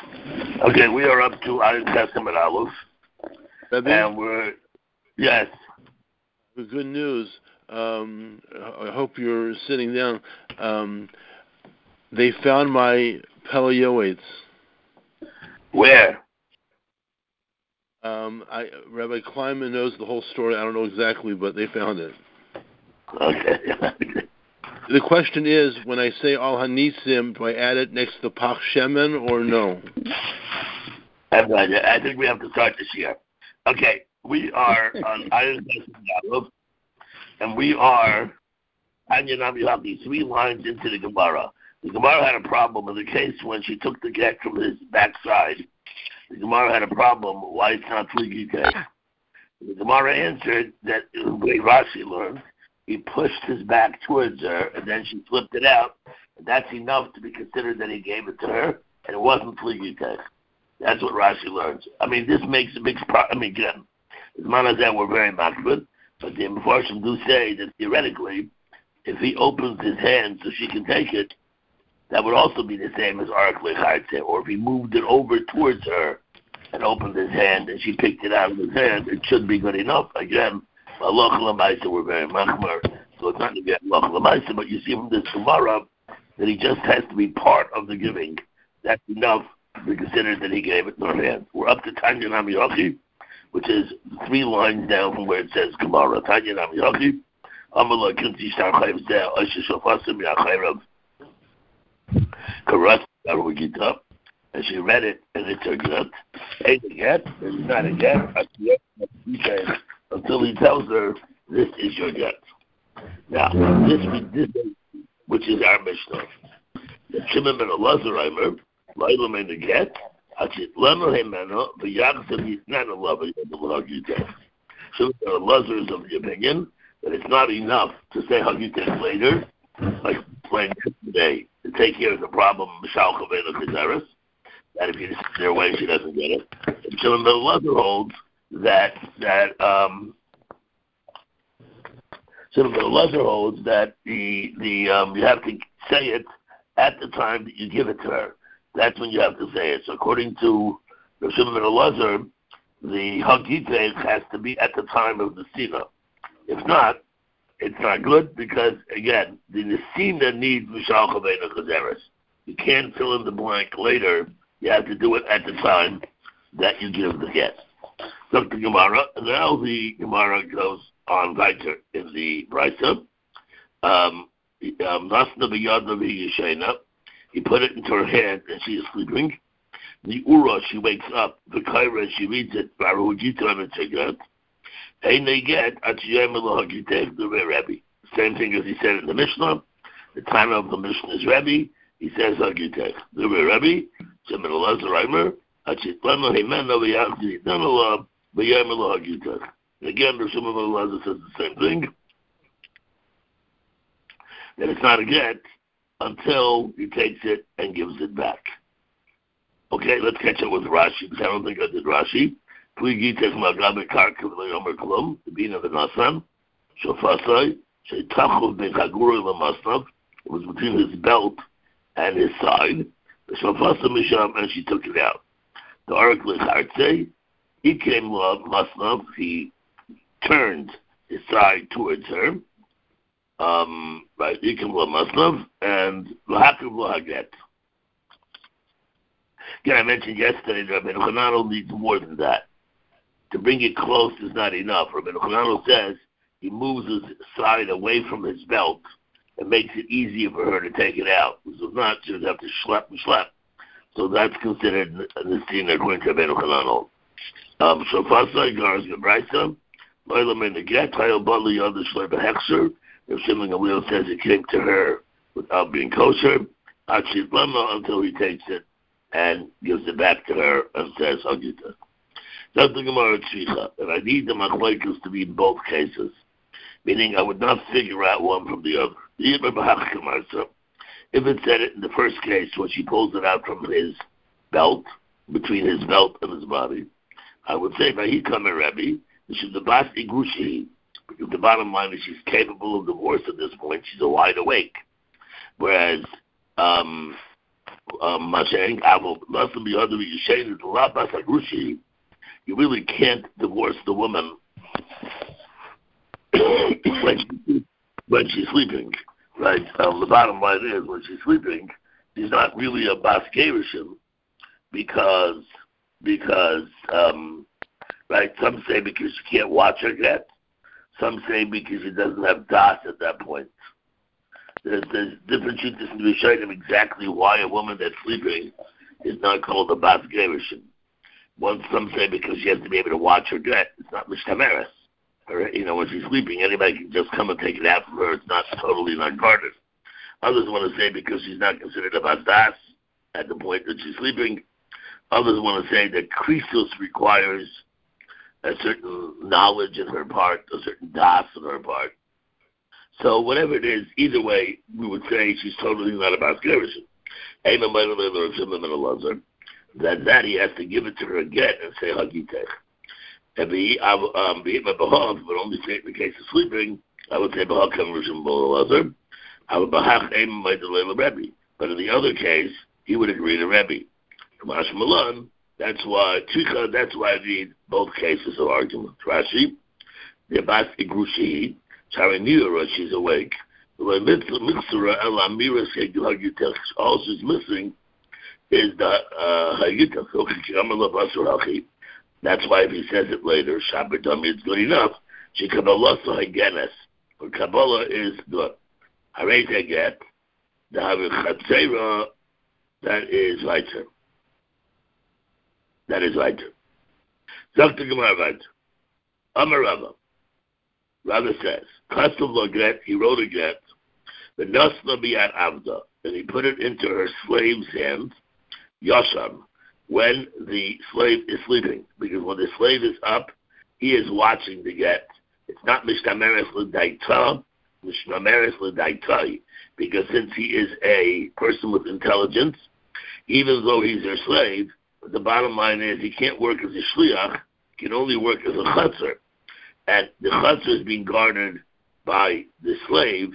Okay, we are up to Iron Testament Aleph. Rebbe? And yes. Good news. I hope you're sitting down. They found my Peleoids. Where? Rabbi Kleinman knows the whole story. I don't know exactly, but they found it. Okay. The question is, when I say Al Hanisim, do I add it next to Pach Shemen or no? I think we have to start this year. Okay, we are on Iron Testament Aleph, and we are Anya 3 lines into the Gemara. The Gemara had a problem in the case when she took the get from his backside. The Gemara had a problem why it's not 3 get. The Gemara answered that the way Rashi learned, he pushed his back towards her, and then she flipped it out, and that's enough to be considered that he gave it to her, and it wasn't 3 get. That's what Rashi learns. I mean, this makes a big problem. I mean, again, as Manazah were very makbid, but the Mepharshim do say that theoretically, if he opens his hand so she can take it, that would also be the same as Arak Lechartze. Or if he moved it over towards her and opened his hand and she picked it out of his hand, it should be good enough. Again, Halacha L'maisa were very machmir, so it's not to be Halacha L'maisa, but you see from this Gemara that he just has to be part of the giving. That's enough to be considered that he gave it in her hand. We're up to Tanya Nami Yochi, which is 3 lines down from where it says Gemara. Tanya Nami Yochi, Amala Kinti Shtar Chayv Zeh, Asher Shofasim Yachayrav, Karas Gita, and she read it, and it's her get. Ain't a get, it's not a get, until he tells her, this is your get. Now, this which is our Mishnah. The Shimon ben Elazar, Laila made the get, Achit Lema Hemena, the Yagzim Yitnana Lava Yagita. Shimon ben Elazar is of the opinion that it's not enough to say Hagita later, like playing today, to take care of the problem of Mishal Chavena Kezeres, that if you just sit there away, she doesn't get it. And Shimon ben Elazar holds that Shimon ben Elazar holds that you have to say it at the time that you give it to her. That's when you have to say it. So according to Shimon ben Elazar, the Hagite has to be at the time of the Sina. If not, it's not good because, again, the Nesina needs Mishal Chavena Chazeres. You can't fill in the blank later. You have to do it at the time that you give the get. Look to Gemara. Now the Gemara goes on weiter in the Brisa. Nasna b'yada v'yishena. He put it into her hand and she is sleeping. The Ura, she wakes up. The Kaira, she reads it. Baruch Gita and Tzegat. Ein neget atiyem elohagitech the Rebbe. Same thing as he said in the Mishnah. The time of the Mishnah is Rebbe. He says Hagitech. The Rebbe. Shimon Elazar Reimer. Achitlano himeno v'yachdi danala v'yem elohagitech. Again, the Shimon Elazar says the same thing. That it's not a get until he takes it and gives it back. Okay, let's catch up with Rashi, because I don't think I did Rashi. The being of the Nasan, Shofasai, Sheitachov ben Chagura Lamasnav, it was between his belt and his side. The Shofasa Misham, and she took it out. The Arak Lechartze, he came Masnav, he turned his side towards her. Right, he came Masnav, and Lahakiv Lahaget. Again, I mentioned yesterday that Rabbi Chananel needs more than that. To bring it close is not enough. Rabbi Chananel says he moves his side away from his belt and makes it easier for her to take it out. So not she would have to schlep and schlep. So that's considered the scene according to Rabbi Chananel. So Fasai Gars Gebraisa, Loilam in the Get, Tayo Butler Yada Shlepa Hexer. If Shimon Gamliel says it came to her without being kosher, Achit Lama until he takes it and gives it back to her and says, Hagita. That's the Gemara Tzricha. And I need the machlokes to be in both cases. Meaning I would not figure out one from the other. If it said it in the first case, when she pulls it out from his belt, between his belt and his body, I would say, Vahikam Rebbe, this is the Bas Igrushi, because the bottom line is she's capable of divorce at this point. She's a wide awake. Whereas, You really can't divorce the woman when she's sleeping, right? The bottom line is, when she's sleeping, she's not really a bas gerushin because right? Some say because she can't watch her get. Some say because she doesn't have das at that point. There's different shittas to be showing them exactly why a woman that's sleeping is not called a bas gerushin. Some say because she has to be able to watch her get. It's not mishtameres. When she's sleeping, anybody can just come and take it out from her. It's not totally not guarded. Others want to say because she's not considered a bas das at the point that she's sleeping. Others want to say that krisus requires a certain knowledge in her part, a certain das on her part. So whatever it is, either way, we would say she's totally not a bas gerushin. That he has to give it to her again and say hagitech. But only say it in the case of sleeping, I would say bahakam rishon b'olazar. I would bahach aim by the Rebbe. But in the other case, he would agree to Rebbe. Kamash Malan. That's why I read both cases of argument. Rashi, the bas igrushi, Charanira, she's awake. All she's missing is the Hayitach. That's why if he says it later, Shabbatami, it's good enough. She Kabbalah Hagenes. Her Kabbalah is good. Harei Teget, the Havichatzera, that is weiter. Dr. Gemara weiter. Amar Rava. Rava says, Kastav lo get, he wrote a get, the Nasla bi'at Avda, and he put it into her slave's hands, Yasham, when the slave is sleeping. Because when the slave is up, he is watching the get. It's not Mishtameres l'daita, Mishtameres l'daitai. Because since he is a person with intelligence, even though he's their slave, the bottom line is he can't work as a shliach, he can only work as a chutzner. And the chutzner is being guarded by the slave,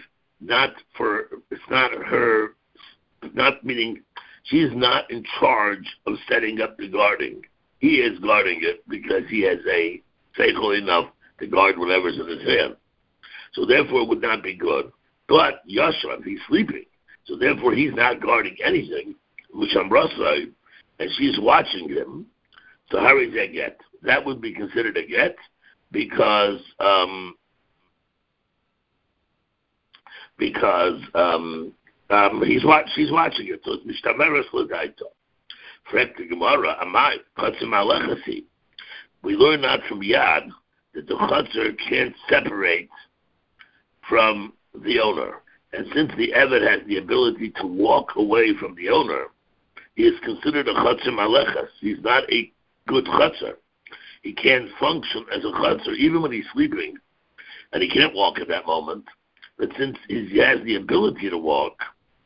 meaning she is not in charge of setting up the guarding. He is guarding it because he has a seichel enough to guard whatever's in his hand. So therefore it would not be good. But Yashram, he's sleeping. So therefore he's not guarding anything, which I'm Rasai, and she's watching him. So how is that get? That would be considered a get because she's watching it. So it's Mishtameres l'daito. Frek the Gemara, Amai, Chatzim alechasi. We learn that from Yad that the Chatzir can't separate from the owner. And since the Eved has the ability to walk away from the owner, he is considered a Chatzir Malechas. He's not a good Chatzir. He can't function as a Chatzir even when he's sleeping, and he can't walk at that moment. But since he has the ability to walk,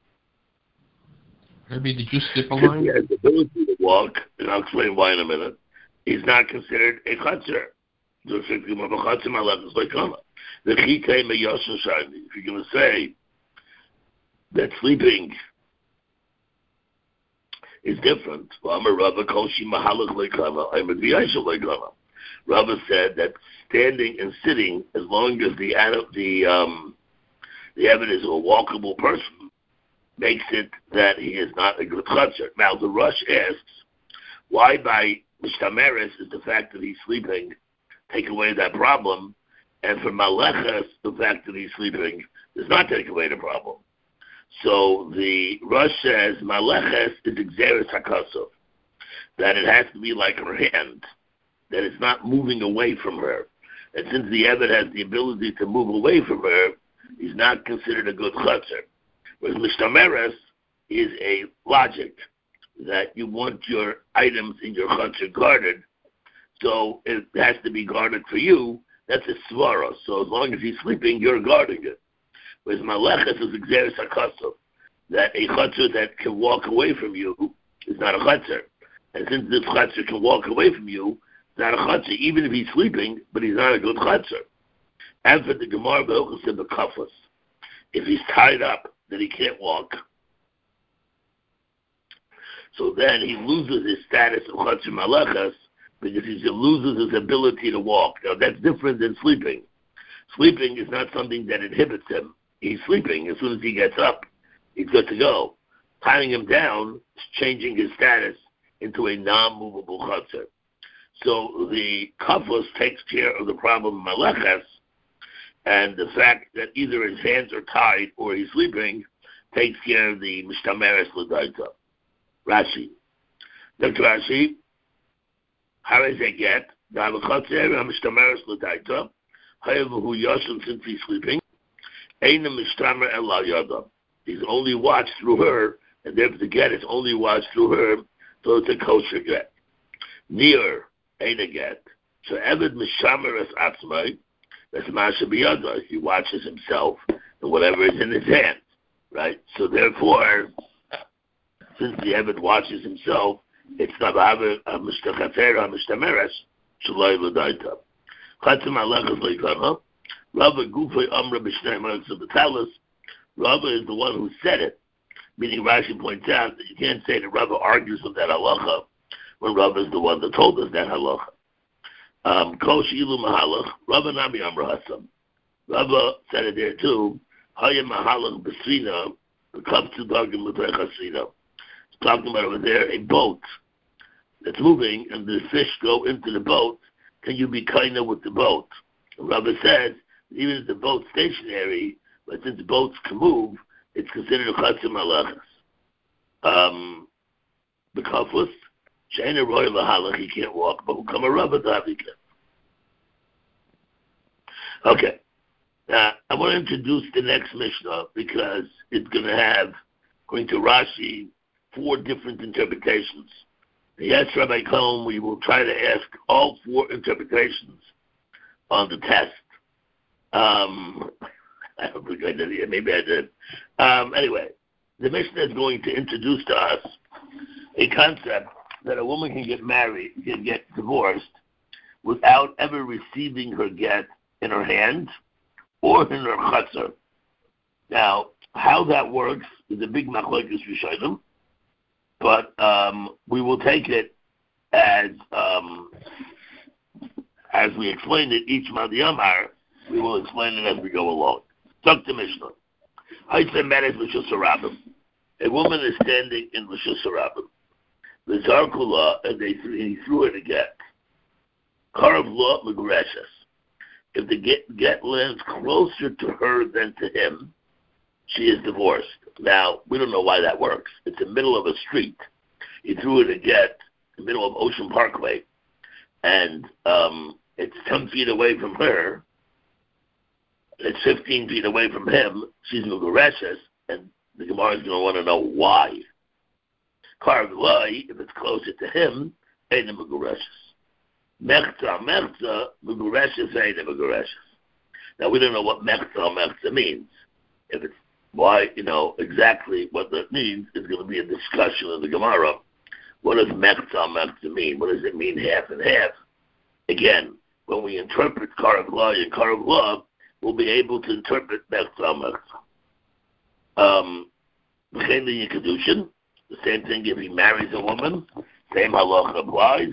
Maybe did you skip a line? He has the ability to walk, and I'll explain why in a minute. He's not considered a Chatzir. If you're going to say that sleeping is different, Rava said that standing and sitting, as long as the evidence of a walkable person, makes it that he is not a good chutzner. Now the Rush asks, why by Mishtameres is the fact that he's sleeping take away that problem, and for Malechas, the fact that he's sleeping does not take away the problem. So the Rush says Malechas is Xeris HaKasov, that it has to be like her hand, that it's not moving away from her. And since the Eved has the ability to move away from her, he's not considered a good chutzner. Whereas Mishtameres is a logic that you want your items in your chutzner guarded, so it has to be guarded for you. That's a svara. So as long as he's sleeping, you're guarding it. Whereas Malechas is Xeris HaKasov, that a chutzner that can walk away from you is not a chutzner. And since this chutzner can walk away from you, it's not a chutzner, even if he's sleeping, but he's not a good chutzner. And for the Gemara B'Hilchos in the Kafos, if he's tied up, that he can't walk, So then he loses his status of Chatzir Malachas because he loses his ability to walk. Now that's different than sleeping. Sleeping is not something that inhibits him. He's sleeping. As soon as he gets up, he's good to go. Tying him down is changing his status into a non-movable chatzir. So the kafus takes care of the problem of malachas, and the fact that either his hands are tied or he's sleeping takes care of the mishtameres l'daita. Rashi. Dr. Rashi, how does it get? The chatzir mishtameres l'daita. However, who yashem since he's sleeping, ain't a mishtamer ela yada. He's only watched through her, and therefore the get is only watched through her, so it's a kosher get. Near ain't a get. So Eved mishamer es atzmai, that's masha biyada. He watches himself and whatever is in his hands, right? So therefore, since the Eved watches himself, it's not a mishtachatera, mishtameres, shalai l'daita. Chatzim alechas leikana. Rava gufay amra b'shnei marks of the talis. Rava is the one who said it. Meaning Rashi points out that you can't say that Rava argues with that halacha when Rava is the one that told us that halacha. Kol she'ilu mahalach, Rava nami amra hasam. Rava said it there too. Haya mahalach b'srina, v'kav tzudagim l'tei chasrina. It's talking about over there a boat that's moving and the fish go into the boat. Can you be kinder with the boat? And Rava says, even if the boat's stationary, but since boats can move, it's considered a chatzim malachas. The kafus, she'ena roy lahalach, he can't walk, but will come a Rava davika. Okay. Now, I want to introduce the next Mishnah because it's going to have, according to Rashi, 4 different interpretations. Yes, Rabbi Cohen, we will try to ask all 4 interpretations on the test. I don't think I did it. Maybe I did. Anyway, the Mishnah is going to introduce to us a concept that a woman can get married, can get divorced, without ever receiving her get in her hand or in her chutzner. Now, how that works is a big machlokes rishonim, but we will take it as we explained it each Madiyamar. We will explain it as we go along. Talk to Mishnah. I say matters Rishus Harabim. A woman is standing in Rishus Harabim. The Zarkula, and he threw it a get. Karav law Megureshes. If the get lands closer to her than to him, she is divorced. Now, we don't know why that works. It's in the middle of a street. He threw it a get in the middle of Ocean Parkway, and it's 10 feet away from her. It's 15 feet away from him. She's Megureshes, and the Gemara is going to want to know why. Karvlai, if it's closer to him, ain't a Megureshes. Mechza, Megureshes ain't a Megureshes. Now, we don't know what Mechza means. If it's why, exactly what that means is going to be a discussion in the Gemara. What does Mechza mean? What does it mean half and half? Again, when we interpret Karvlai and Karvla, we'll be able to interpret Mechza. The same thing if he marries a woman, same halacha applies.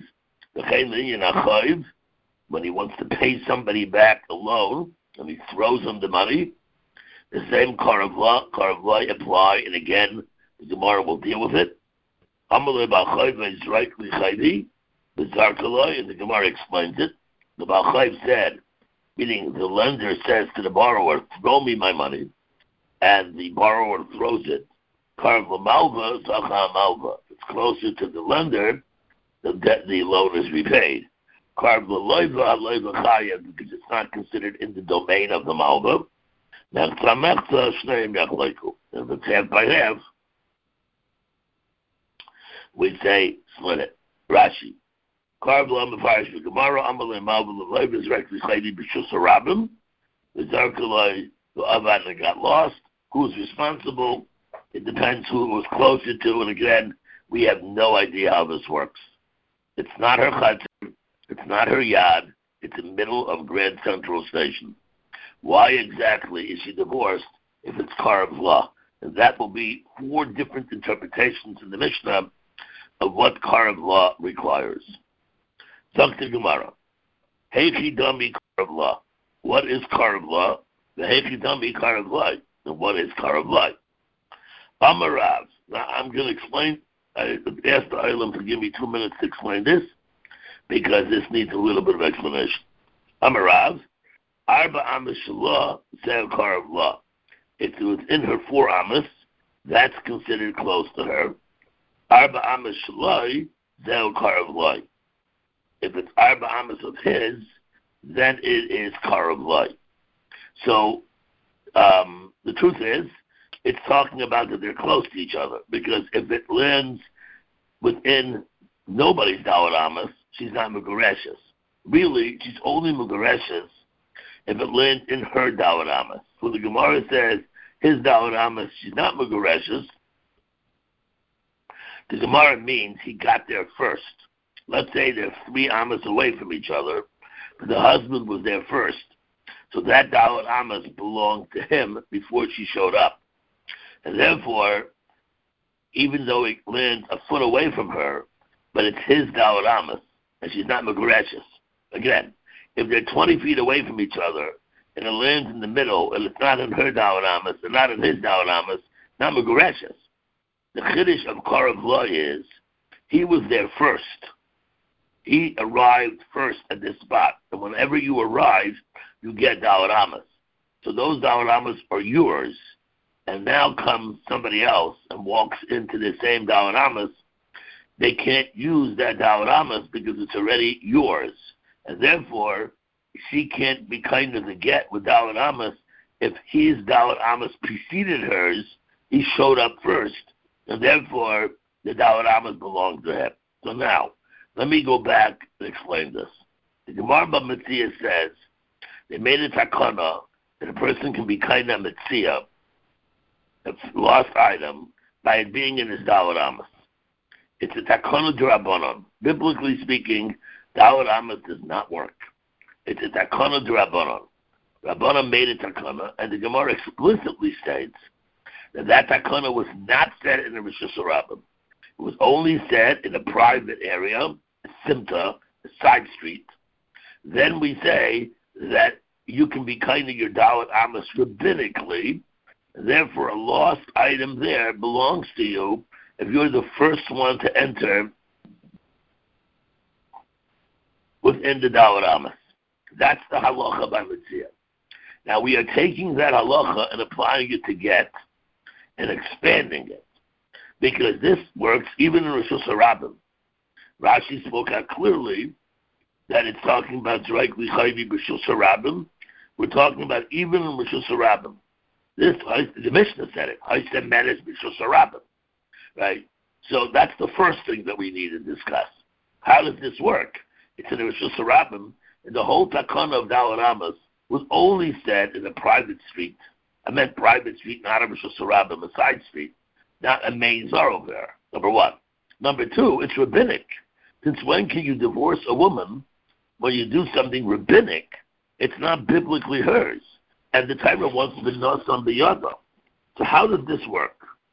When he wants to pay somebody back a loan and he throws him the money, the same karavlai apply, and again, the Gemara will deal with it. Amalei Ba'chayv is rightly chayvi, the Zarkalai, and the Gemara explains it. The Ba'chayv said, meaning the lender says to the borrower, throw me my money, and the borrower throws it. Karavla Malva, Zacha Malva. It's closer to the lender, the loan is repaid. Karavla Loiva Chayev, because it's not considered in the domain of the Malva. Mechza Shneim Yachleiku. If it's half by half, we say split it. Rashi. Karavla Amafarish Gemara Amalei Malva Loiva is rectly Chaydi B'Shus Harabim. The Zarkalai, the Avan got lost. Who's responsible? It depends who it was closer to, and again, we have no idea how this works. It's not her chatzim, it's not her yad, it's in the middle of Grand Central Station. Why exactly is she divorced if it's Karavla? And that will be 4 different interpretations in the Mishnah of what Karev law requires. Dr. Gemara. Heichi Dami Karev law. What is Karev law? The Heichi Dami Karev law. And what is Karev law? Amarav. Now I'm going to explain. I asked the Ilam to give me 2 minutes to explain this, because this needs a little bit of explanation. Amarav. Arba Amas Shalah Zeh Karev law. If it was in her 4 amas, that's considered close to her. Arba Amas Shalai Zeh Karev law. If it's Arba Amas of his, then it is Karev law. So the truth is, it's talking about that they're close to each other, because if it lands within nobody's Dawat Amas, she's not Megareshes. Really, she's only Megareshes if it lands in her Dawat Amas. So the Gemara says, his Dawat Amas, she's not Megareshes. The Gemara means he got there first. Let's say they're 3 amas away from each other, but the husband was there first. So that Dawat Amas belonged to him before she showed up. And therefore, even though it lands a foot away from her, but it's his Dawat Amas, and she's not Megareshes. Again, if they're 20 feet away from each other, and it lands in the middle, and it's not in her Dawat Amas, and not in his Dawat Amas, not Megareshes. The Chiddush of Karev law is, he was there first. He arrived first at this spot. And whenever you arrive, you get Dawat Amas. So those Dawat Amas are yours. And now comes somebody else and walks into the same Dawat Amas. They can't use that Dawat Amas because it's already yours. And therefore, she can't be kind of the get with Dawat Amas. If his Dawat Amas preceded hers, he showed up first. And therefore, the Dawat Amas belongs to him. So now, let me go back and explain this. The Gemara B'Metzia says, they made a takana that a person can be kind of Metzia, a lost item, by it being in his Dawat Amas. It's a takana d'Rabbanan. Biblically speaking, Dawat Amas does not work. It's a takana d'Rabbanan. Rabbanan made a takana, and the Gemara explicitly states that takana was not said in the Rosh Hashanah. It was only said in a private area, a simta, a side street. Then we say that you can be kind of your Dawat Amas rabbinically, and therefore a lost item there belongs to you if you're the first one to enter within the Dawat Amas. That's the halacha by Metzia. Now we are taking that halacha and applying it to get and expanding it, because this works even in Rosh Hashanah. Rashi spoke out clearly that it's talking about directly Chayvi B'Rosh Hashanah. We're talking about even in Rosh Hashanah. This, the Mishnah said it. I said Menes B'Rosh Hashanah. Right? So that's the first thing that we need to discuss. How does this work? It's in Rosh Hashanah, and the whole takana of Dawat Amas was only said in a private street. I meant private street, not a Rosh Hashanah, a side street, not a main thoroughfare, number one. Number two, it's rabbinic. Since when can you divorce a woman when you do something rabbinic? It's not biblically hers. And the Torah wants to know some biyada. So how does this work?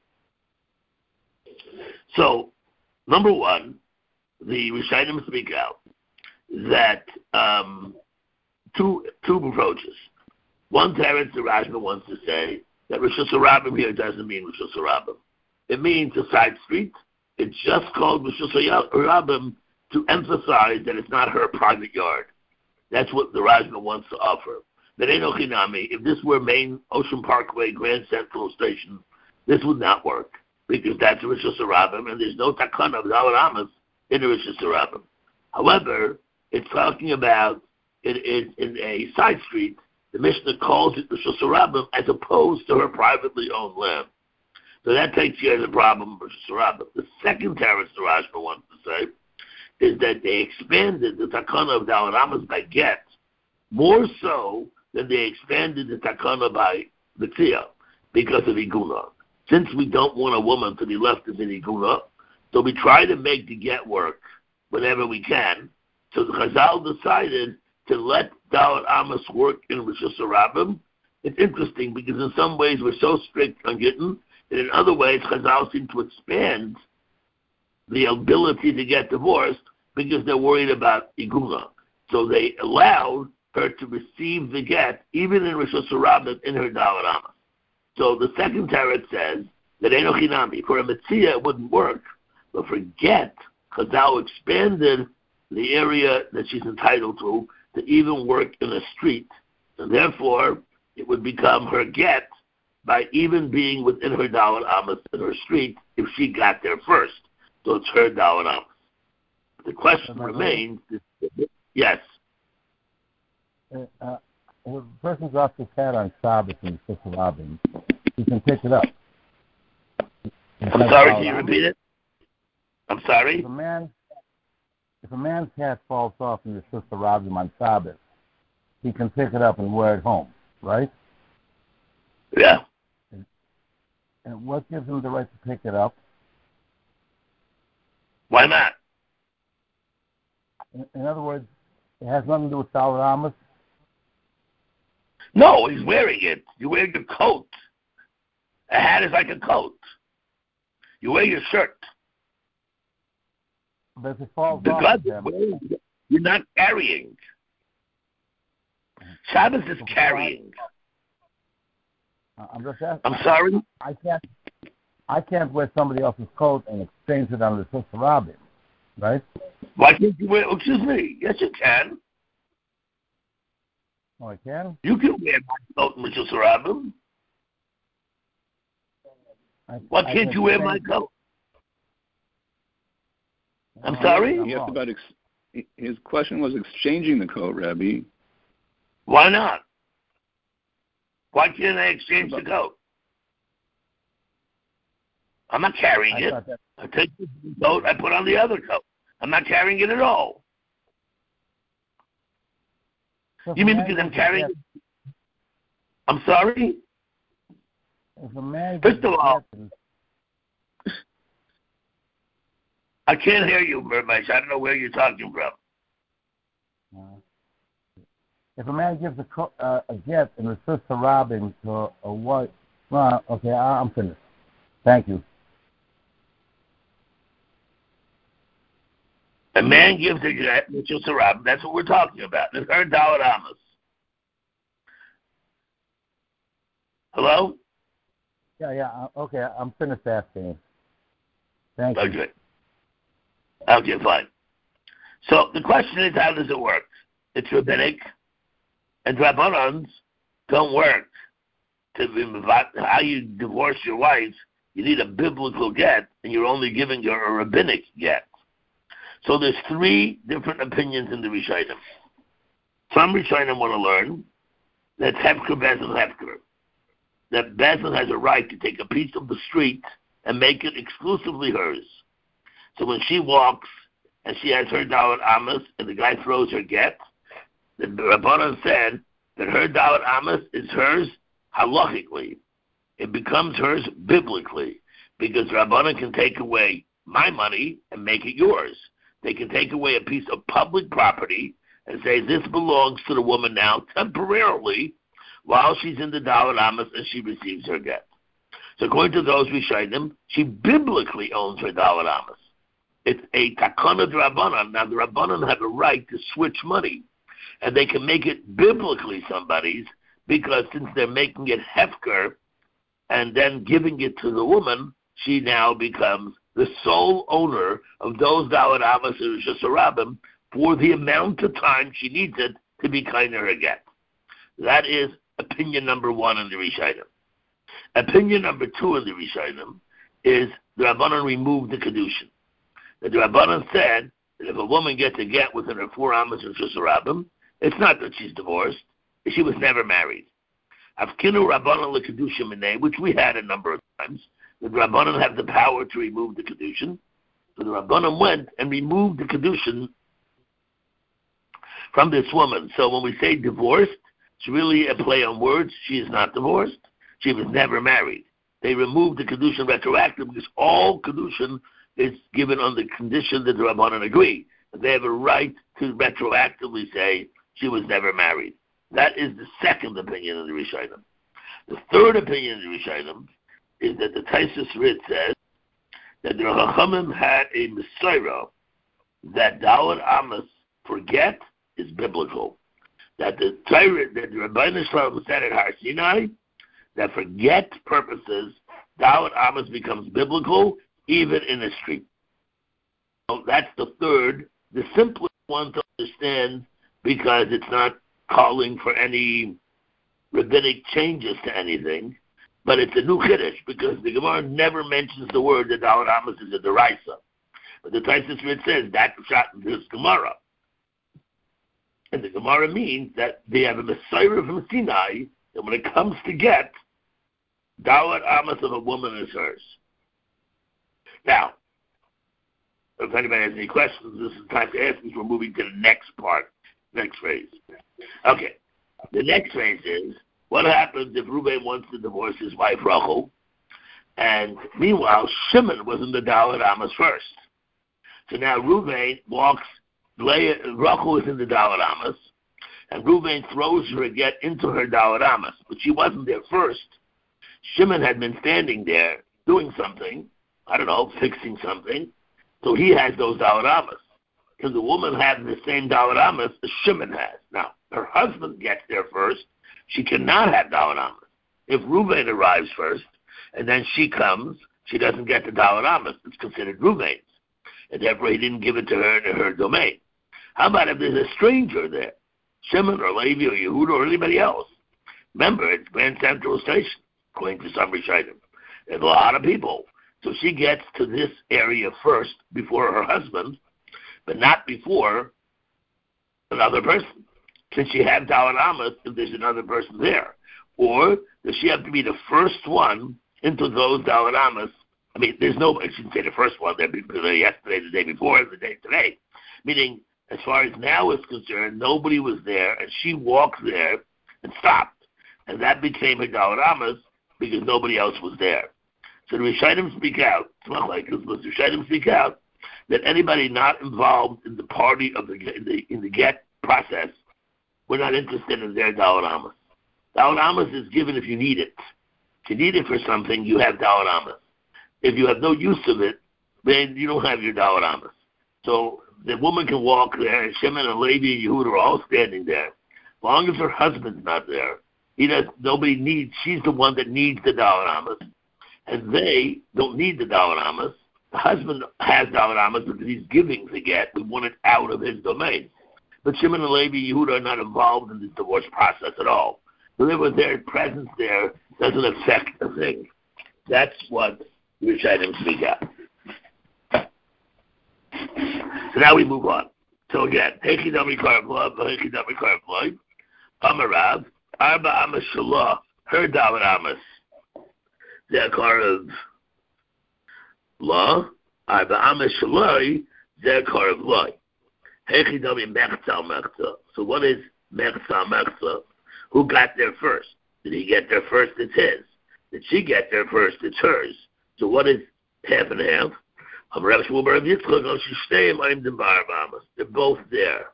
So, number one, the Rishonim speak out that two approaches. One teretz, the Rashba wants to say that Rosh Hashanah here doesn't mean Rosh Hashanah. It means a side street. It's just called Rosh Hashanah to emphasize that it's not her private yard. That's what the Rashba wants to offer. That ain't no chinami. If this were Main Ocean Parkway, Grand Central Station, this would not work, because that's Rosh Hashanah, and there's no takana of Dawat Amas in Rosh Hashanah. However, it's talking about it in a side street. The Mishnah calls it Rosh Hashanah as opposed to her privately owned land. So that takes care of the problem of Rosh Hashanah. The second teretz the Rashba wants to say is that they expanded the takana of Dawat Amas by get more so than they expanded the takana by Metzia because of Iguna. Since we don't want a woman to be left as an Iguna, so we try to make the get work whenever we can. So the Chazal decided to let Dawat Amas work in Rosh Hashanah. It's interesting because in some ways we're so strict on Gittin, and in other ways Chazal seem to expand the ability to get divorced because they're worried about iguna. So they allowed her to receive the get even in Rosh Hashanah in her Dalet Amos. So the second teretz says that Enochinami, for a Metzia it wouldn't work, but for get, Chazal expanded the area that she's entitled to even work in a street. And therefore, it would become her get by even being within her Dalet Amos in her street if she got there first. So it's her Dalet Amos. The question remains, yes. If a person drops his hat on Shabbos and he's just robbing, he can pick it up. I'm sorry, can you repeat it? I'm sorry? If a man's hat falls off and his sister robs him on Shabbos, he can pick it up and wear it home, right? Yeah. And what gives him the right to pick it up? Why not? In other words, it has nothing to do with Dalet Amos? No, he's wearing it. You wear your coat. A hat is like a coat. You wear your shirt. But if it falls because off, you're not carrying. Shabbos is carrying. I'm just asking. I'm sorry? I can't wear somebody else's coat and exchange it on the sister Robin, right? Why can't you wear? Excuse me. Yes, you can. Oh, I can. You can wear my coat, Mr. Sarabim. Why can't you wear my coat? I'm sorry? He asked about his question was exchanging the coat, Rabbi. Why not? Why can't I exchange the coat? I'm not carrying it. I take the coat, I put on the other coat. I'm not carrying it at all. You mean because I'm carrying it? I'm sorry? First of all, I can't hear you very much. I don't know where you're talking from. If a man gives a get and insists to robbing to a wife, well, okay, I'm finished. Thank you. A man gives a get, which is a rob. That's what we're talking about. It's her Dalet Amos. Hello? Yeah. Okay, I'm finished asking. Thank you. Okay, fine. So the question is, how does it work? It's rabbinic, and Rabbanans don't work. How you divorce your wife, you need a biblical get, and you're only giving her a rabbinic get. So there's three different opinions in the Rishonim. Some Rishonim want to learn that Hefker Bezel Hefker, that Bezel has a right to take a piece of the street and make it exclusively hers. So when she walks and she has her Dalet Amos and the guy throws her get, the Rabbanan said that her Dalet Amos is hers halachically. It becomes hers biblically because Rabbanan can take away my money and make it yours. They can take away a piece of public property and say this belongs to the woman now temporarily while she's in the Dalet Amos and she receives her get. So according to those Rishonim, she biblically owns her Dalet Amos. It's a takana d'Rabbanan. Now the Rabbanan have a right to switch money, and they can make it biblically somebody's because since they're making it hefker and then giving it to the woman, she now becomes the sole owner of those Dalet Amos and Rosh Hashanah for the amount of time she needs it to be kind of her get. That is opinion number one in the Rishonim. Opinion number two in the Rishonim is the Rabbanan removed the Kedushin. The Rabbanan said that if a woman gets a get within her 4 Amos and Rosh Hashanah, it's not that she's divorced. She was never married. Afkinu Rabbanan l'Kedushim Minei, which we had a number of times. The Rabbanan have the power to remove the Kedushin. So the Rabbanan went and removed the Kedushin from this woman. So when we say divorced, it's really a play on words. She is not divorced. She was never married. They removed the Kedushin retroactive because all Kedushin is given on the condition that the Rabbanan agree. They have a right to retroactively say she was never married. That is the second opinion of the Rishonim. The third opinion of the Rishonim is that the Taisus Rit says that the Chachamim had a Messiah that Dawud Amos forget is biblical. That the Torah, that the Rebbeinu Shalom said at Har Sinai, that forget purposes, Dawud Amos becomes biblical even in the street. So that's the third, the simplest one to understand because it's not calling for any rabbinic changes to anything, but it's a new Kiddush because the Gemara never mentions the word that Dawud Amos is a deraisa. But the Taisus Rid says that shot in this Gemara. And the Gemara means that they have a Messiah from Sinai, and when it comes to get, Dawud Amos of a woman is hers. Now, if anybody has any questions, this is the time to ask because we're moving to the next part, next phrase. Okay, the next phrase is, what happens if Reuben wants to divorce his wife Rachel, and meanwhile Shimon was in the Dawud Amos first. So now Reuben walks, Rachel is in the Dawud Amos, and Reuben throws her a get into her Dawud Amos, but she wasn't there first. Shimon had been standing there doing something, I don't know, fixing something, so he has those Dawud Amos. Because the woman has the same Dawud Amos as Shimon has. Now, her husband gets there first, she cannot have Dawud Amos. If Reuben arrives first, and then she comes, she doesn't get the Dawud Amos. It's considered Reuben's. And therefore he didn't give it to her in her domain. How about if there's a stranger there? Shimon or Levi or Yehuda or anybody else? Remember, it's Grand Central Station, according to some Rishonim. There's a lot of people. So she gets to this area first before her husband, but not before another person. Can she have Dawud Amos if there's another person there? Or does she have to be the first one into those Dawud Amos? I mean, there's no, I shouldn't say the first one, there yesterday, the day before, the day today. Meaning, as far as now is concerned, nobody was there, and she walked there and stopped. And that became her Dawud Amos because nobody else was there. So the Rishonim speak out, it's not like this, but the Rishonim speak out that anybody not involved in the party of in the get process, we're not interested in their Dawud Amos. Dawud Amos is given if you need it. If you need it for something, you have Dawud Amos. If you have no use of it, then you don't have your Dawud Amos. So the woman can walk there, and Shimon and Levi and Yehuda are all standing there. As long as her husband's not there, nobody needs, she's the one that needs the Dawud Amos. And they don't need the Dawud Amos. The husband has Dawud Amos because he's giving the get. We want it out of his domain. But Shimon and Levi and Yehuda are not involved in the divorce process at all. So their presence there doesn't affect the thing. That's what the Rishonim speak out. So now we move on. So again, Hechi Dami Karvlov, Hechi Dami Karvlov, Amarav, Arba Amos Shalah, her Dawud Amos. Zekar of law, Arba Amos Shalah, Zekar of law. Hechi Dami Mechza Mechza. So what is Mechza Mechza? Who got there first? Did he get there first? It's his. Did she get there first? It's hers. So what is half and half? They're both there.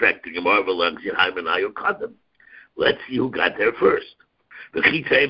Let's see who got there first. If you're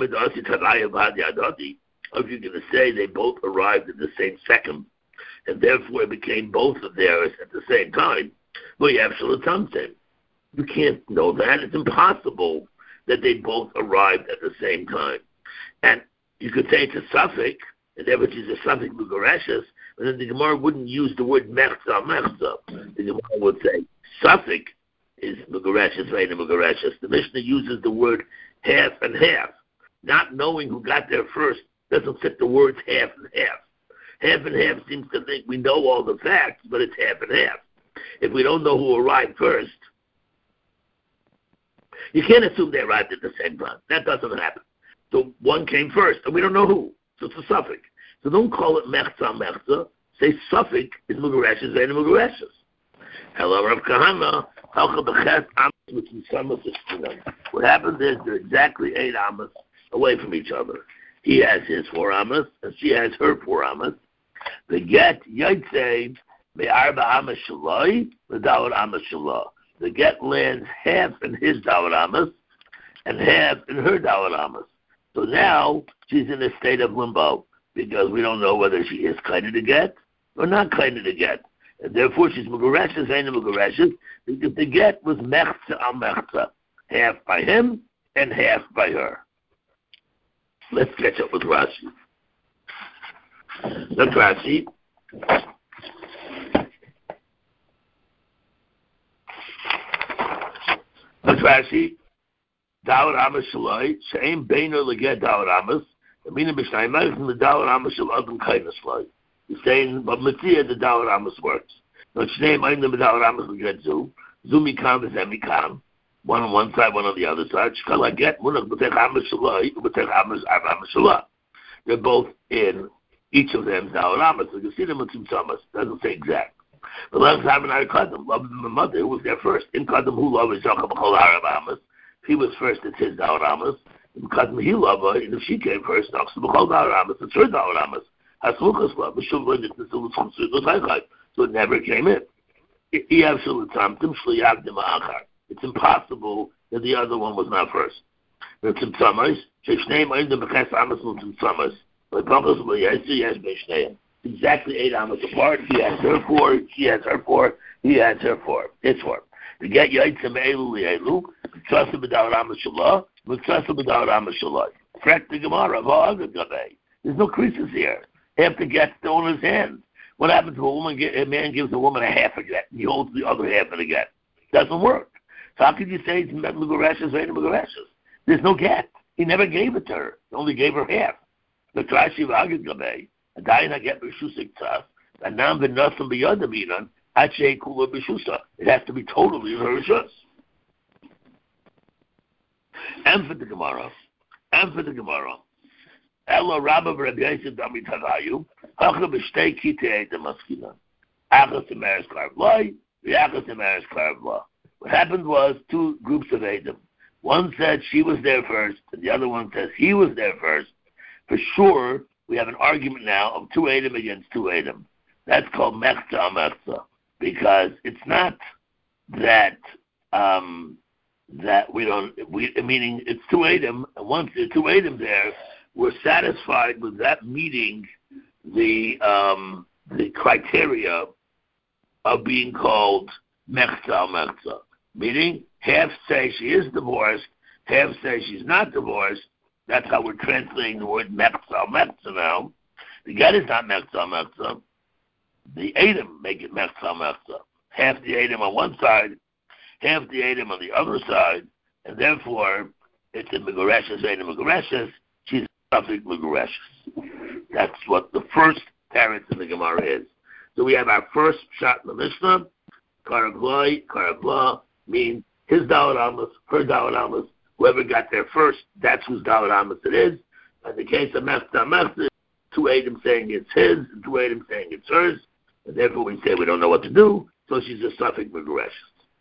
going to say they both arrived at the same second, and therefore it became both of theirs at the same time, well, you have Shalatamtim. You can't know that. It's impossible that they both arrived at the same time. And you could say it's a suffix, and that which is a suffix Mugareshus, but then the Gemara wouldn't use the word Mechza. The Gemara would say suffix is Mugareshus, Reina Mugareshus. The Mishnah uses the word half and half. Not knowing who got there first doesn't fit the words half and half. Half and half seems to think we know all the facts, but it's half and half. If we don't know who arrived first, you can't assume they arrived at the same time. That doesn't happen. So one came first, and we don't know who. So it's a suffix. So don't call it Mechza. Say suffix is Mugareshus, Reina Mugareshus. Hello, Rav Kahana. What happens is they're exactly 8 amas away from each other. He has his 4 amas, and she has her 4 amas. The get Yaitse Me'arba Amas Shaloi, the Dawud Amas Shalah. The get lands half in his Dawud Amas and half in her Dawud Amas. So now she's in a state of limbo. because we don't know whether she is kind to get or not kind to get. And therefore she's Mugureshes, ain't Mugureshes, because the get was Mechza al Mechza, half by him and half by her. Let's catch up with Rashi. Look, Rashi. Look, Rashi. Dawar Amas Shalai, Shein Beiner Leget Dawar Amas, the meaning Mishnah Meichen, the Dawar Amas Shal Adam Kindness Shalai. He's saying, but Mitzvah, the Dawar Amas works. Now, Shnei Meichen, the Dawar Amas Leget Zu, Zu Mikam, the Mikam, one on one side, one on the other side. Shkala Get, Munach, B'tech Amas Shalai, B'tech Amas Shalai. They're both in each of them Dawar Amas. So you see them in Tzimtzamas, doesn't say exact. But let's have an Kadam, love the mother, who was there first. In Kadam, who loved Jacob B'chol Harab Amas. He was first, it's his Dawar Amas. Because he loved her, and if she came first, it's her Dawar Amas. So it never came in. It's impossible that the other one was not first. Exactly 8 amas apart. He has her 4, she has her 4, he has her 4. It's 4. To get Yaitzim Elu Lielu, trust him without Amashallah, but trust him without Amashallah. Correct the Gemara, there's no creases here. Half the get's still in his hands. What happens to a woman? A man gives a woman a half a get, and he holds the other half of the get. Doesn't work. So how could you say it's Mugureshes or ain't Mugureshes? There's no get. He never gave it to her. He only gave her half. The Trashi Vagid Gabe, a Dayan get Bishusik Tzas, and now the Nasim Biyadaminan. It has to be totally in her rishus. And for the Gemara, Ella Rabba Rabbi Yosef Dami Tagayu, Hacha B'Shtei Kitei Demaskina, Achas Emeres Karvlai, Achas Emeres Karvla. What happened was 2 groups of Edom. One said she was there first, and the other one says he was there first. For sure, we have an argument now of 2 Edom against 2 Edom. That's called Mechza al Mechza. Because it's not that meaning it's 2 Edom, and once there are 2 Edom there, we're satisfied with that meeting the criteria of being called Mechza al Mechza. Meaning, half say she is divorced, half say she's not divorced. That's how we're translating the word Mechza al Mechza now. The get is not Mechza al Mechza. The Edom make it Mechza al Mechza. Half the Edom on one side, half the Edom on the other side, and therefore it's a Megureshes, Edom Megureshes, she's something Megureshes. That's what the first parents in the Gemara is. So we have our first shot in the Mishnah. Karavla means his Dawar Amas, her Dawar Amas. Whoever got there first, that's whose Dawar Amas it is. In the case of Mechza al Mechza, 2 Edom saying it's his, and 2 Edom saying it's hers. And therefore we say we don't know what to do, so she's a Suffolk Megureshes.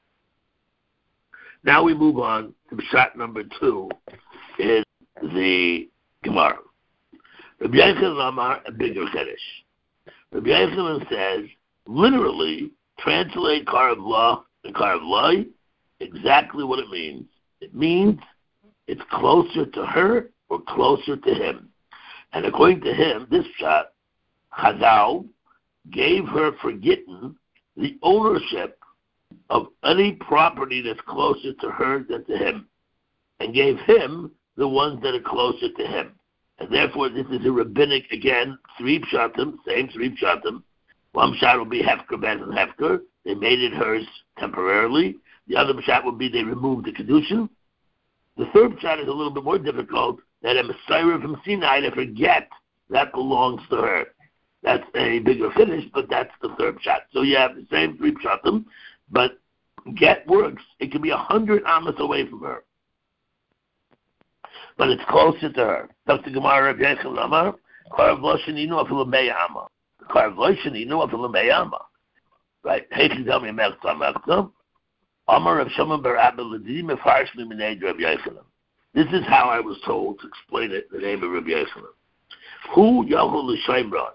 Now we move on to shot number 2 is the Gemara. Rabbi Yochanan Amar, a bigger Kiddush. Rabbi Yochanan says, literally, translate Karavla and Karavlai exactly what it means. It means it's closer to her or closer to him. And according to him, this shot, Chazal gave her for Gittin the ownership of any property that's closer to her than to him, and gave him the ones that are closer to him. And therefore, this is a rabbinic, again, 3 pshatim, same 3 pshatim. One pshat will be Hefker Ben and Hefker. They made it hers temporarily. The other pshat would be they removed the Kedushin. The third pshat is a little bit more difficult, that a Messiah from Sinai to forget that belongs to her. That's a bigger finish, but that's the third shot. So you have the same 3 pshatim, but get works. It can be 100 amas away from her, but it's closer to her. Dr. Gemara Rabbi Yochanan Amar, Karav lo sheninu afilu mei ama. Karav lo sheninu afilu mei ama. Right? Hey, can you tell me Mechza Mechza? Amar Rav Shimon bar Abba L'di mefarsh mi minei Rabbi Yochanan. This is how I was told to explain it in the name of Rabbi Yochanan. Hu yachol l'shaimra.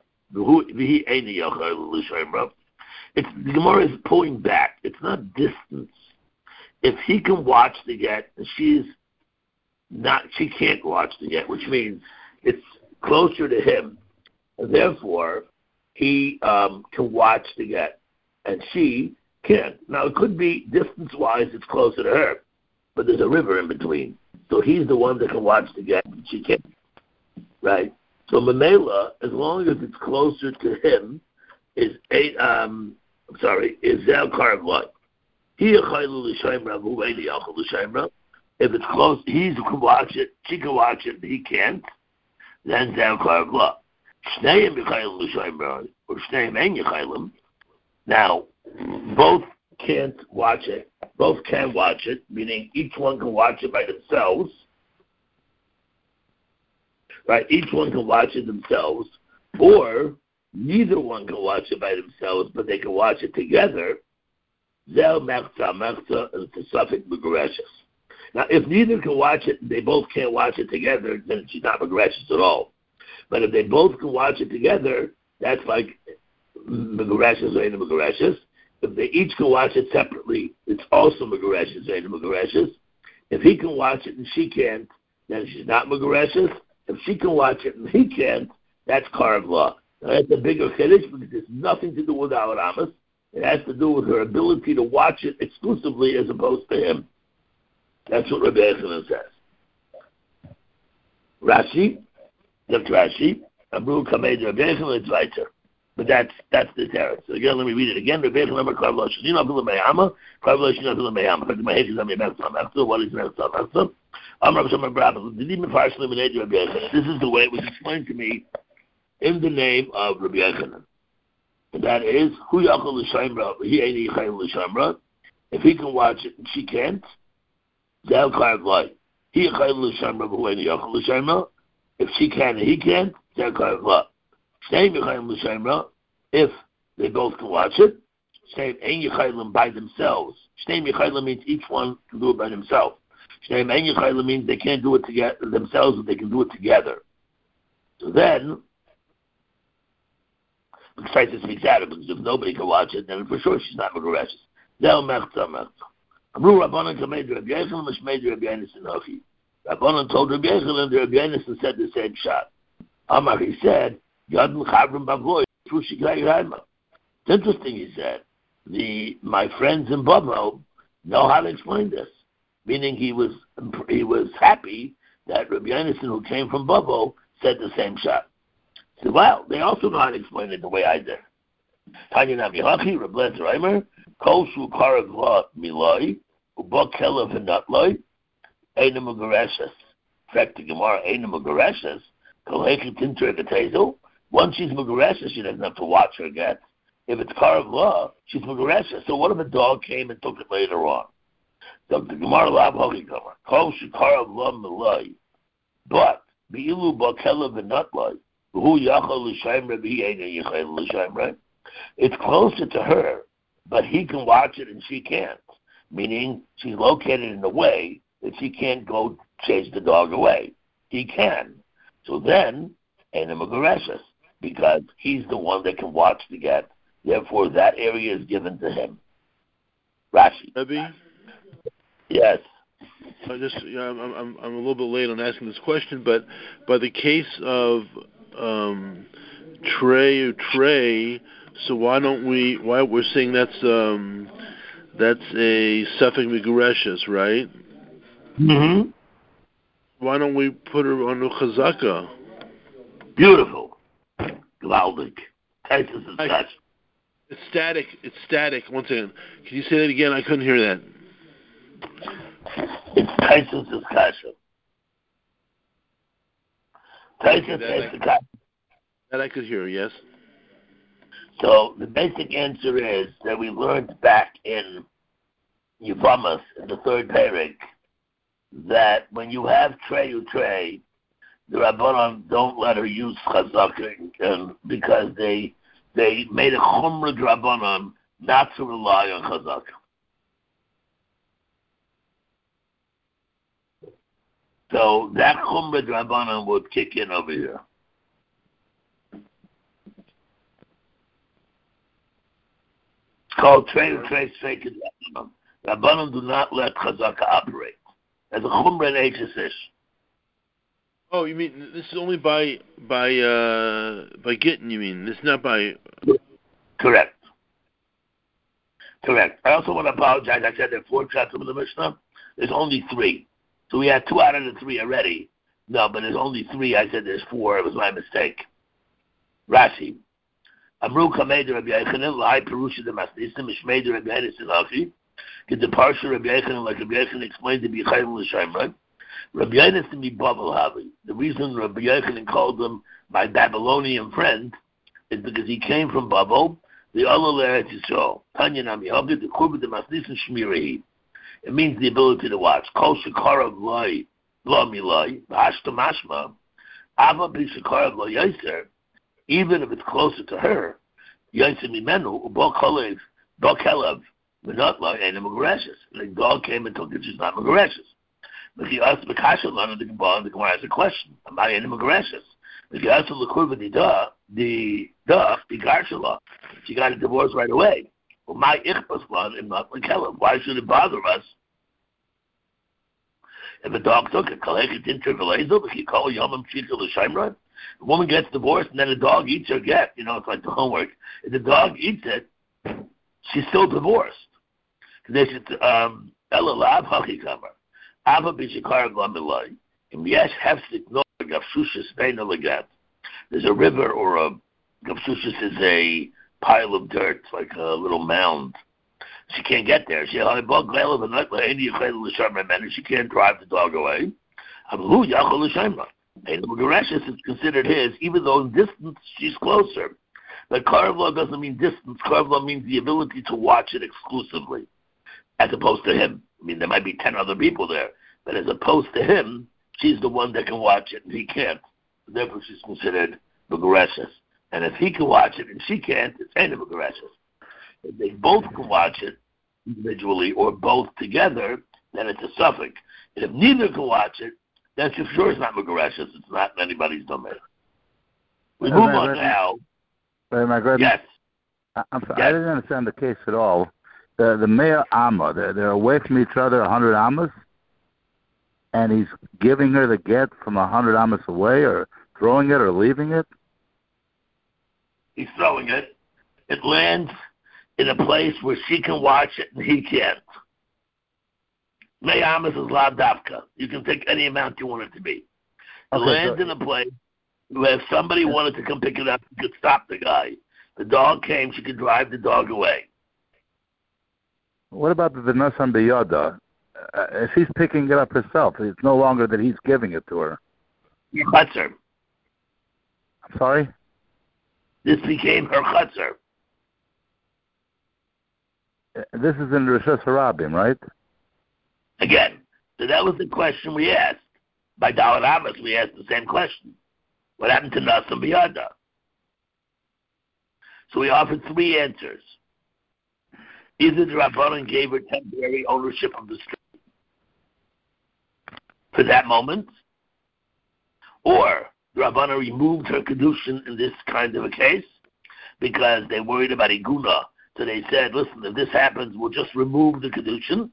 It's the Gemara is pulling back. It's not distance. If he can watch the get, she can't watch the get, which means it's closer to him. And therefore, he can watch the get, and she can't. Now, it could be distance-wise, it's closer to her, but there's a river in between. So he's the one that can watch the get, and she can't. Right? So Mamela, as long as it's closer to him, is Zel Karav Lot. If it's close, he can watch it, she can watch it, and he can't, then Zel Karav Lot. Now, both can't watch it. Both can watch it, meaning each one can watch it by themselves. Right? Each one can watch it themselves, or neither one can watch it by themselves, but they can watch it together. Zel mechza is the suffix megareshes. Now, if neither can watch it, they both can't watch it together, then she's not megareshes at all. But if they both can watch it together, that's like megareshes or ain't megareshes. If they each can watch it separately, it's also megareshes or ain't megareshes. If he can watch it and she can't, then she's not megareshes. If she can watch it and he can't, that's Karav Law. Now, that's a bigger chiddush because it has nothing to do with our Amos. It has to do with her ability to watch it exclusively as opposed to him. That's what Rabbi Yochanan says. Rashi, Amru Kamed Rabbi Yochanan, it's weiter. But that's the terrace. So again, let me read it again. Rabbi Yochanan, remember Karav Law. Shalina Avilah Meyama, Karav Law Shalina Avilah Meyama. What is Mechza? This is the way it was explained to me in the name of Rabbi Yochanan. And that is, if he can watch it and she can't, if she can and he can't, if they both can watch it, by themselves. Means each one can do it by themselves. Means they can't do it together themselves, but they can do it together. So then, Besides speaks out because if nobody can watch it, then for sure she's not Megareshes. Rabbanan told Rabbi Yochanan, the Rabbi Yochanan said the same shot. Amar, he said, it's interesting, he said. My friends in Bavo know how to explain this. Meaning he was happy that Rabbi Yochanan, who came from Bavo, said the same shot. So, well, they also know how to explain it the way I did. Tanya Namihachi, Rabbi Reimer, Kol Shu Karav La Miloi, Uba Kelev Hanatloi, Eina Mugareshes. In fact, the Gemara, Eina Mugareshes, Kolhechi Tinter Gatezo. Once she's Mugareshes, she doesn't have to watch her get. If it's Karav La, she's Mugareshes. So what if a dog came and took it later on? So the Gemara Lab Hoki Gemara, Kol Shu Karav La Miloi, but Beilu Ba Kelev Hanatloi. It's closer to her, but he can watch it and she can't. Meaning she's located in a way that she can't go chase the dog away. He can. So then, Eina Megareshes, because he's the one that can watch the get. Therefore, that area is given to him. Rashi. Rebbe? Yes. I'm a little bit late on asking this question, but by the case of Trey, so why we're saying that's a Sefek Megareshes, right? Mm-hmm. Why don't we put her on the Chazaka? Beautiful. Glaudik. It's static. One second. Can you say that again? I couldn't hear that. It's Taisus discussion. That I could hear, yes. So the basic answer is that we learned back in Yevamos, in the third parak, that when you have Trey, the Rabbanon don't let her use Chazaka because they made a Chumrah Rabbanon not to rely on Chazaka. So that Chumrah Rabbanon would kick in over here. It's called Trey straight to Rabbanon. Rabbanon do not let Chazaka operate. As a Chumrah and HSish. Oh, you mean this is only by getting? You mean this is not by? Correct. Correct. I also want to apologize. I said there are 4 shots in the Mishnah. There's only 3. So we had 2 out of the 3 already. No, but there's only 3. I said there's 4. It was my mistake. Rashi. Amru Kamei de Rabbi Yechanan, L'hai Perusha de Masnisim, Mishmei de Rabbi Yechanan Hachi. Get the Parsha Rabbi Yechanan, like Rabbi Yechanan explained to be Chayim L'Shaimra. Rabbi Yechanan be Bavel Havi. The reason Rabbi Yechanan called him my Babylonian friend is because he came from Babel, the Allah L'Eretz Yisrael. Tanya Nami Havi, the Kurba de Masnisim Shmirahi. It means the ability to watch. Kol Shekarav L'Ai, Lo Milai, Hashta Mashma, Ava Bi Shekarav Lo Yaiser. Even if it's closer to her, Yaiser Mimenu, Bo Kalev, Bo Kelev, Menotla, and Magareshis. The dog came and took it, she's not Magareshis. But he asked the Kashalan of the Gemara, and the Gemara has a question. Am I in Magareshis? But he asked the Kurva the Garshala. She got a divorce right away. Well, my Ichbaslan and not Kelev. Why should it bother us? If a dog took it, Kalekit Intervalazel, but he called Yomam Chikal Shaimra. The woman gets divorced and then the dog eats her get. You know, it's like the homework. If the dog eats it, she's still divorced. There's Elalab Hachikamar. Ava Bishikar Glamilai. And yes, Hefsik no Gafshushis Beina Legat. There's a river or a Gafshushis is a pile of dirt, like a little mound. She can't get there. She can't drive the dog away. And Magareshis is considered his, even though in distance she's closer. But Karavla doesn't mean distance. Karavla means the ability to watch it exclusively, as opposed to him. I mean, there might be 10 other people there, but as opposed to him, she's the one that can watch it, and he can't. Therefore, she's considered Magareshis. And if he can watch it and she can't, it's Ein Magareshis. If they both can watch it individually or both together, then it's a suffix. And if neither can watch it, then for sure it's not Magareshis. It's not anybody's domain. We move on now. Yes. I'm sorry, yes. I didn't understand the case at all. The Mea Amma, they're away from each other 100 Ammas, and he's giving her the get from 100 Ammas away, or throwing it, or leaving it? He's throwing it. It lands in a place where she can watch it and he can't. Mea Ammas is La Davka. You can take any amount you want it to be. It lands in a place where if somebody wanted to come pick it up, you could stop the guy. The dog came, she could drive the dog away. What about the V'nasan B'yada? If she's picking it up herself, it's no longer that he's giving it to her. Chutzer. I'm sorry? This became her chutzer. This is in Rosh Hashanah, right? Again, so that was the question we asked. By Dalet Amos, we asked the same question. What happened to Nasan B'yada? So we offered 3 answers. Either the Rabbanan gave her temporary ownership of the street for that moment, or the Rabbanan removed her Kedushin in this kind of a case because they worried about Iguna. So they said, listen, if this happens, we'll just remove the Kedushin.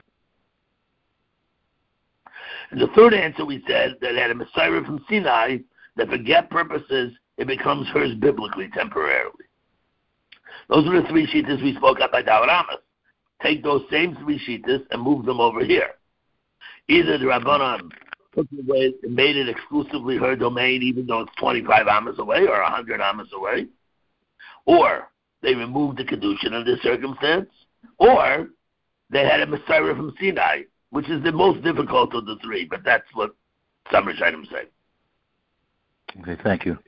And the third answer we said that had a Messiah from Sinai, that for get purposes, it becomes hers biblically temporarily. Those are the 3 shittas we spoke up by Dalet Amos. Take those same 3 shittas and move them over here. Either the Rabbanan took it away and made it exclusively her domain, even though it's 25 Amos away or 100 Amos away, or they removed the Kedushin in this circumstance, or they had a Messiah from Sinai, which is the most difficult of the 3, but that's what some Rishonim say. Okay, thank you.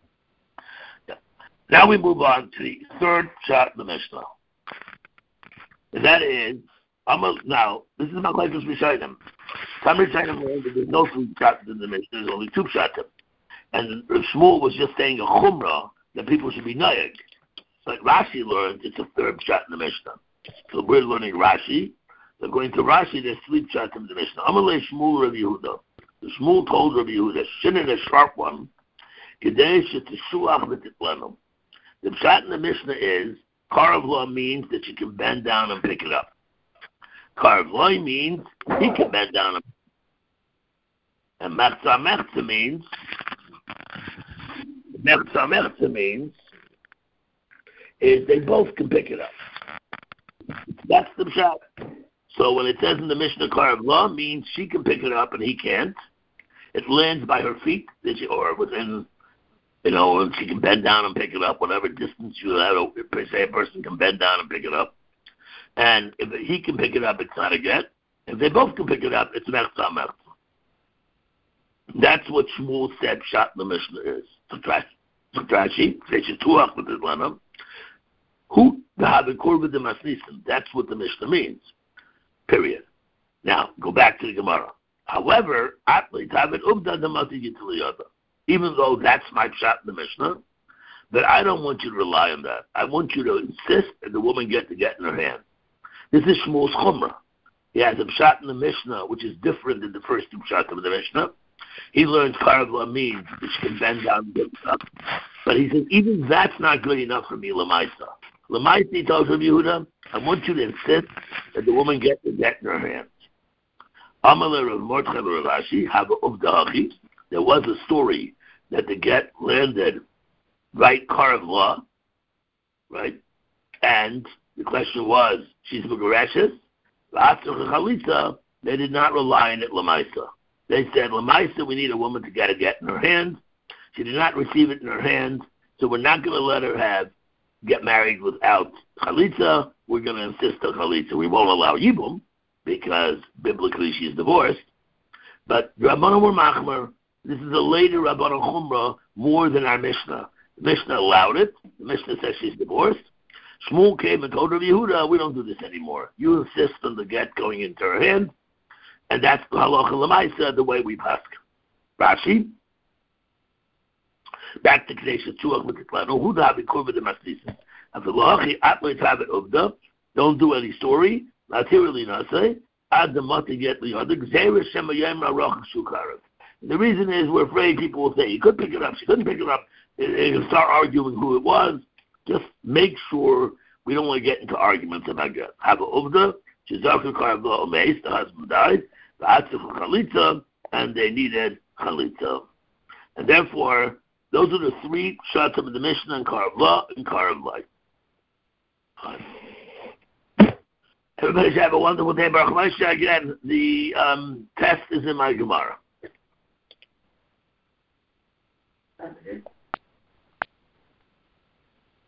Now we move on to the third shot in the Mishnah. And that is, now, this is Machlekes Rishonim. Some Rishonim learned that there's no 3 shots in the Mishnah, there's only 2 shots. And Shmuel was just saying a chumrah that people should be nayeg. But Rashi learned it's a 3rd shot in the Mishnah. So we're learning Rashi. So going to Rashi, there's 3 shots in the Mishnah. Amalei Shmuel Rabbi Yehuda. The Shmuel told Rabbi Yehuda, Shinin a sharp one, Kedei shetishuach v'titlenu. The shot in the Mishnah is, Karav Law means that you can bend down and pick it up. Karav Law means he can bend down And mechza means is they both can pick it up. That's the shot. So when it says in the Mishnah Karav Law, means she can pick it up and he can't. It lands by her feet, or within, and she can bend down and pick it up, whatever distance you have. Say a person can bend down and pick it up. And if he can pick it up, it's not a get. If they both can pick it up, it's mechza. That's what Shmuel said shot in the Mishnah is. So Rashi, they should tuach with it, Lana. Who the habikur with the masnisim? That's what the Mishnah means. Period. Now go back to the Gemara. However, even though that's my shot in the Mishnah, but I don't want you to rely on that. I want you to insist that the woman get the get in her hand. This is Shmuel's chumrah. He has a shot in the Mishnah, which is different than the first two shots of the Mishnah. He learns Karavla means that she can bend down and get up. But he says, even that's not good enough for me, Lamaisa. Lamaisa, he tells Rabbi Yehuda, I want you to insist that the woman get the get in her hands. There was a story that the get landed right Karavla, right? And the question was, she's Megareshes, they did not rely on it, Lamaisa. They said, Lamaisa, we need a woman to get a get in her hand. She did not receive it in her hand, so we're not going to let her get married without chalitza. We're going to insist on chalitza. We won't allow yibum, because biblically she's divorced. But Rabbanan were machmer. This is a later Rabbanan Chumrah, more than our Mishnah. The Mishnah allowed it. The Mishnah says she's divorced. Shmuel came and told Rabbi Yehuda, we don't do this anymore. You insist on the get going into her hand, and that's the halacha l'maisa, the way we pass. Rashi, back to Kadesh Tuach L'Kitlanu, Huda B'Kur V'Demasnisim. After Atlet Habit Uvda, don't do any story, Latirali Naseh, Ad the Mati Get Liyadik, Zera Shema Yem Ra'Roch Shukarav. The reason is we're afraid people will say, he could pick it up, she couldn't pick it up, and start arguing who it was. Just make sure we don't want to get into arguments about get. Have a Uvda, Shizaka Karavla Omeis, the husband died, the Atzif Chalitza, and they needed Chalitza. And therefore, those are the three shots of the Mishnah and Karavla and Karavla. Everybody should have a wonderful day. Baruch Moshe. Again, the test is in my Gemara.